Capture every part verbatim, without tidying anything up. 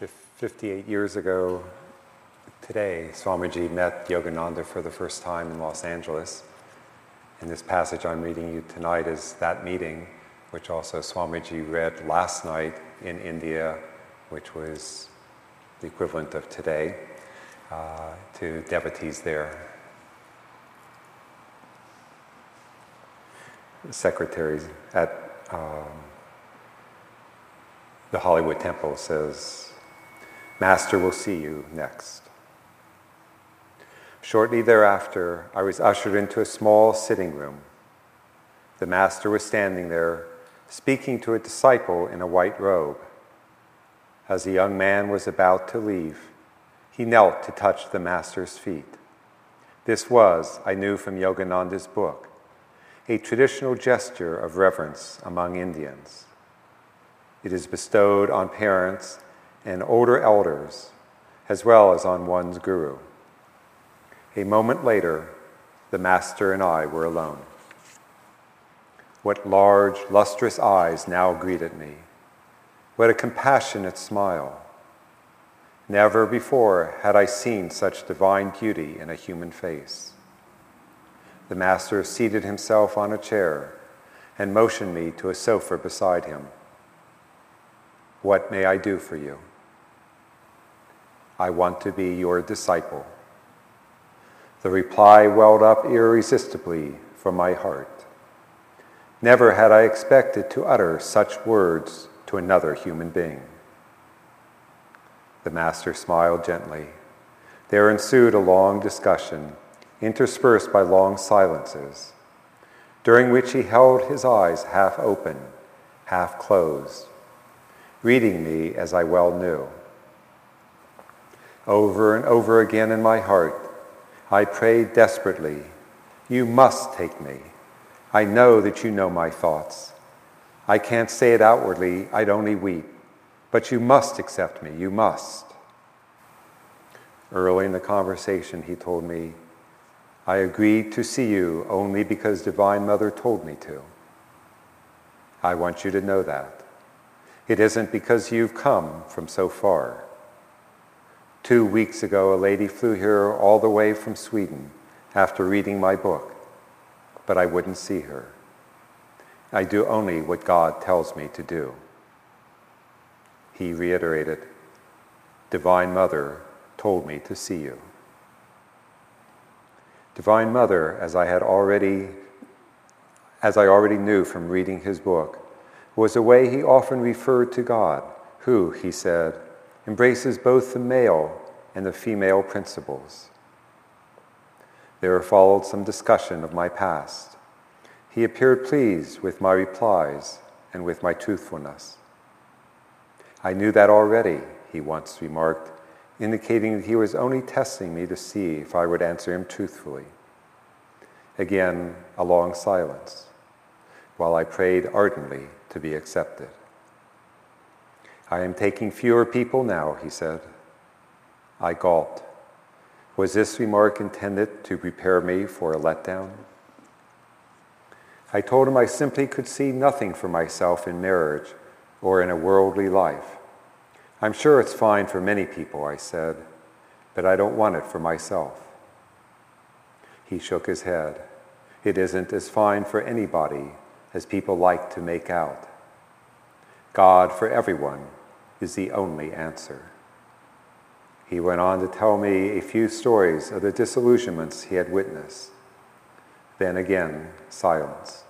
fifty-eight years ago today, Swamiji met Yogananda for the first time in Los Angeles. And this passage I'm reading you tonight is that meeting, which also Swamiji read last night in India, which was the equivalent of today, uh, to devotees there. The secretary at um, the Hollywood Temple says, "Master will see you next." Shortly thereafter, I was ushered into a small sitting room. The Master was standing there, speaking to a disciple in a white robe. As the young man was about to leave, he knelt to touch the Master's feet. This was, I knew from Yogananda's book, a traditional gesture of reverence among Indians. It is bestowed on parents and older elders, as well as on one's guru. A moment later, the Master and I were alone. What large, lustrous eyes now greeted me. What a compassionate smile. Never before had I seen such divine beauty in a human face. The Master seated himself on a chair and motioned me to a sofa beside him. "What may I do for you?" "I want to be your disciple." The reply welled up irresistibly from my heart. Never had I expected to utter such words to another human being. The Master smiled gently. There ensued a long discussion, interspersed by long silences, during which he held his eyes half open, half closed, reading me as I well knew. Over and over again in my heart, I prayed desperately, "You must take me. I know that you know my thoughts. I can't say it outwardly, I'd only weep, but you must accept me, you must." Early in the conversation, he told me, "I agreed to see you only because Divine Mother told me to. I want you to know that. It isn't because you've come from so far. Two weeks ago, a lady flew here all the way from Sweden after reading my book, but I wouldn't see her. I do only what God tells me to do." He reiterated, "Divine Mother told me to see you." Divine Mother, as I had already, as I already knew from reading his book, was a way he often referred to God, who, he said, embraces both the male and the female principles. There followed some discussion of my past. He appeared pleased with my replies and with my truthfulness. "I knew that already," he once remarked, indicating that he was only testing me to see if I would answer him truthfully. Again, a long silence, while I prayed ardently to be accepted. "I am taking fewer people now," he said. I gulped. Was this remark intended to prepare me for a letdown? I told him I simply could see nothing for myself in marriage or in a worldly life. "I'm sure it's fine for many people," I said, "but I don't want it for myself." He shook his head. "It isn't as fine for anybody as people like to make out. God for everyone is the only answer." He went on to tell me a few stories of the disillusionments he had witnessed. Then again, silence.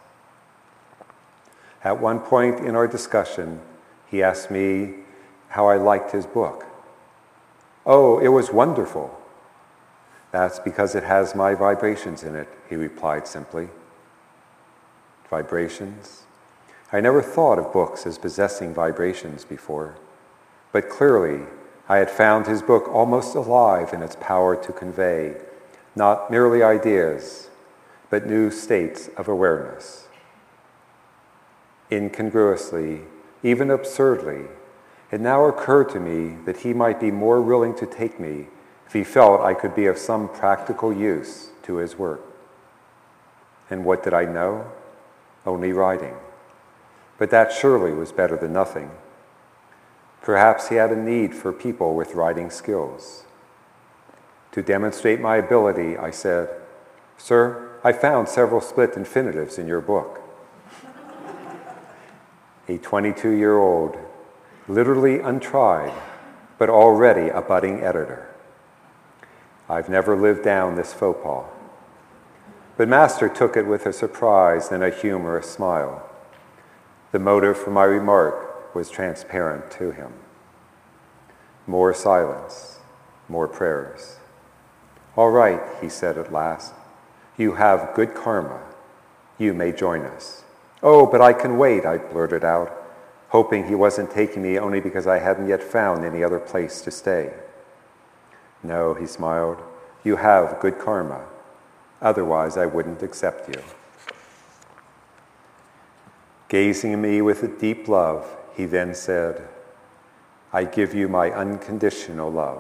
At one point in our discussion, he asked me how I liked his book. "Oh, it was wonderful." "That's because it has my vibrations in it," he replied simply. Vibrations? I never thought of books as possessing vibrations before, but clearly I had found his book almost alive in its power to convey not merely ideas, but new states of awareness. Incongruously, even absurdly, it now occurred to me that he might be more willing to take me if he felt I could be of some practical use to his work. And what did I know? Only writing. But that surely was better than nothing. Perhaps he had a need for people with writing skills. To demonstrate my ability, I said, "Sir, I found several split infinitives in your book." A twenty-two-year-old, literally untried, but already a budding editor. I've never lived down this faux pas. But Master took it with a surprise and a humorous smile. The motive for my remark was transparent to him. More silence, more prayers. "All right," he said at last. "You have good karma. You may join us." "Oh, but I can wait," I blurted out, hoping he wasn't taking me only because I hadn't yet found any other place to stay. "No," he smiled. "You have good karma. Otherwise, I wouldn't accept you." Gazing at me with a deep love, he then said, "I give you my unconditional love."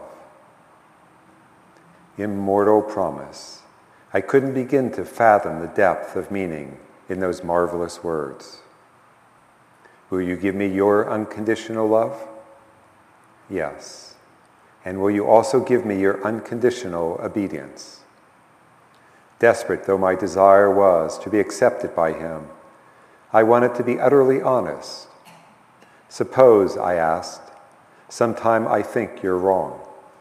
Immortal promise. I couldn't begin to fathom the depth of meaning in those marvelous words. Will you give me your unconditional love? Yes. And will you also give me your unconditional obedience? Desperate though my desire was to be accepted by him, I wanted to be utterly honest. "Suppose," I asked, "sometime I think you're wrong."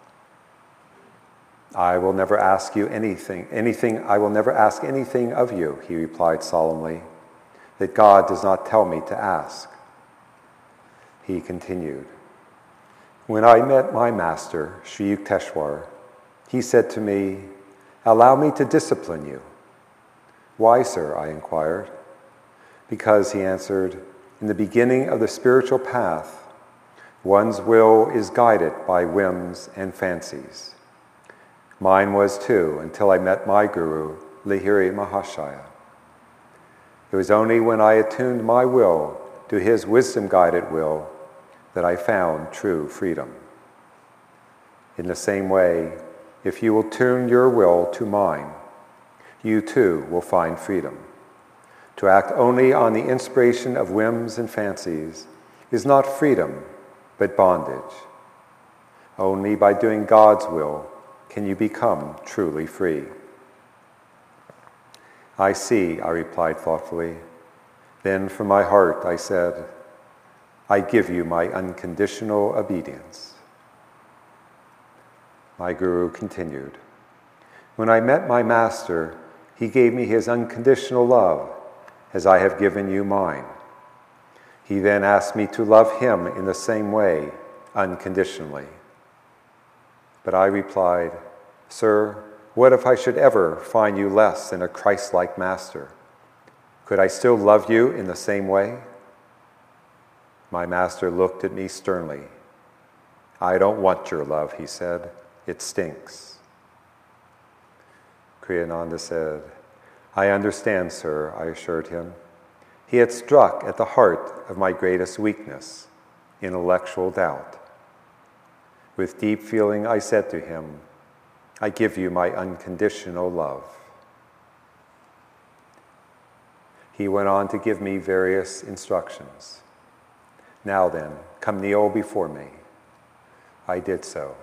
"I will never ask you anything, anything, I will never ask anything of you," he replied solemnly, "that God does not tell me to ask." He continued, "When I met my master, Sri Yukteswar, he said to me, 'Allow me to discipline you.' 'Why, sir?' I inquired. 'Because,' he answered, 'in the beginning of the spiritual path, one's will is guided by whims and fancies. Mine was too, until I met my guru, Lahiri Mahashaya. It was only when I attuned my will to his wisdom-guided will that I found true freedom. In the same way, if you will tune your will to mine, you too will find freedom. To act only on the inspiration of whims and fancies is not freedom, but bondage. Only by doing God's will can you become truly free." "I see," I replied thoughtfully. Then from my heart I said, "I give you my unconditional obedience." My guru continued, "When I met my master, he gave me his unconditional love, as I have given you mine. He then asked me to love him in the same way, unconditionally. But I replied, 'Sir, what if I should ever find you less than a Christ-like master? Could I still love you in the same way?' My master looked at me sternly. 'I don't want your love,' he said. 'It stinks.'" Kriyananda said, "I understand, sir," I assured him. He had struck at the heart of my greatest weakness, intellectual doubt. With deep feeling, I said to him, "I give you my unconditional love." He went on to give me various instructions. "Now then, come kneel before me." I did so.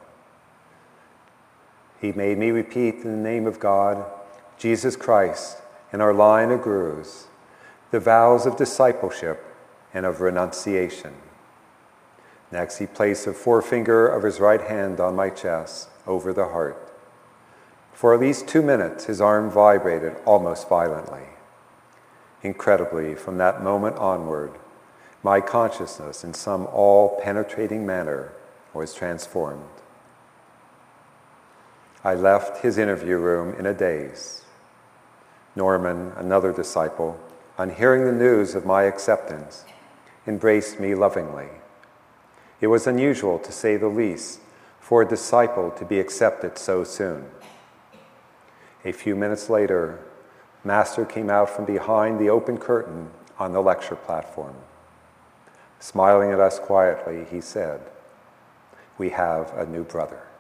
He made me repeat in the name of God, Jesus Christ, and our line of gurus, the vows of discipleship and of renunciation. Next, he placed the forefinger of his right hand on my chest, over the heart. For at least two minutes, his arm vibrated almost violently. Incredibly, from that moment onward, my consciousness in some all-penetrating manner was transformed. I left his interview room in a daze. Norman, another disciple, on hearing the news of my acceptance, embraced me lovingly. It was unusual, to say the least, for a disciple to be accepted so soon. A few minutes later, Master came out from behind the open curtain on the lecture platform. Smiling at us quietly, he said, "We have a new brother."